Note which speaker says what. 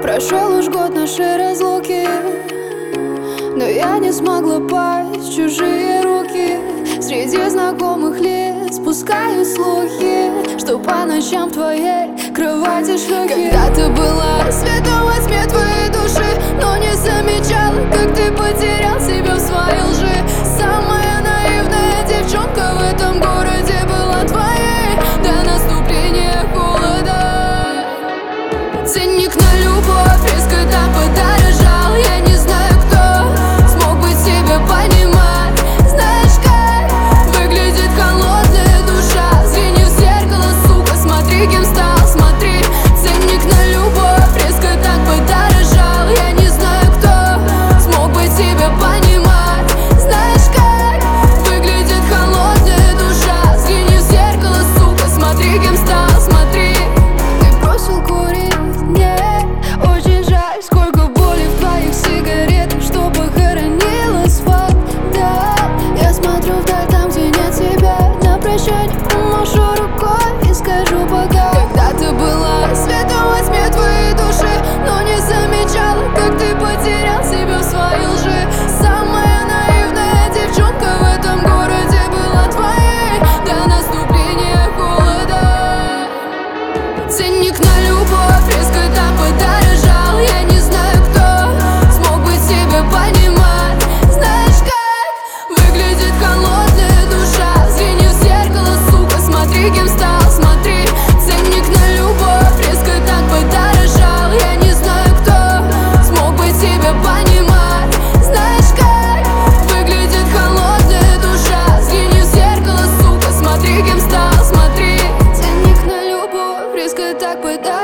Speaker 1: Прошел уж год нашей разлуки, но я не смогла пасть в чужие руки. Среди знакомых лиц пускаю слухи, что по ночам в твоей кровати шлюхи. Когда ты была светом во тьме твоей души, но не замечала, как ты потерял себя в своей лжи. Самая наивная девчонка в этом городе была твоей до наступления холода. Ценник на любовь резко так подорожал. Я не знаю, кто смог бы тебя понимать. Знаешь, как выглядит холодная душа. Взгляни в зеркало, сука, смотри, кем стал, смотри. Ценник на любовь резко так подорожал. Я не знаю, кто смог бы тебя понимать. Знаешь, как выглядит холодная душа. Взгляни в зеркало, сука, смотри, кем стал, смотри. Ты бросил курить, мне очень жаль. Сколько боли в твоих сигаретах, что похоронил асфальт. Да, я смотрю вдаль, там, где нет тебя. На прощание помашу рукой и скажу пока. Когда ты была светом во тьме твоей души, но не замечала, как ты потерял себя в своей лжи. Самая наивная девчонка в этом городе была твоей до наступления холода. Ценник на любовь резко так подорожал. Я не знаю, кто смог бы тебя понимать. Знаешь, как выглядит холодная душа. Взгляни в зеркало, сука, смотри, кем стал, смотри. Ценник на любовь резко так подорожал. Я не знаю, кто смог бы тебя понимать. Знаешь, как выглядит холодная душа. Взгляни в зеркало, сука, смотри, кем стал, смотри. Ценник на любовь резко так подорожал.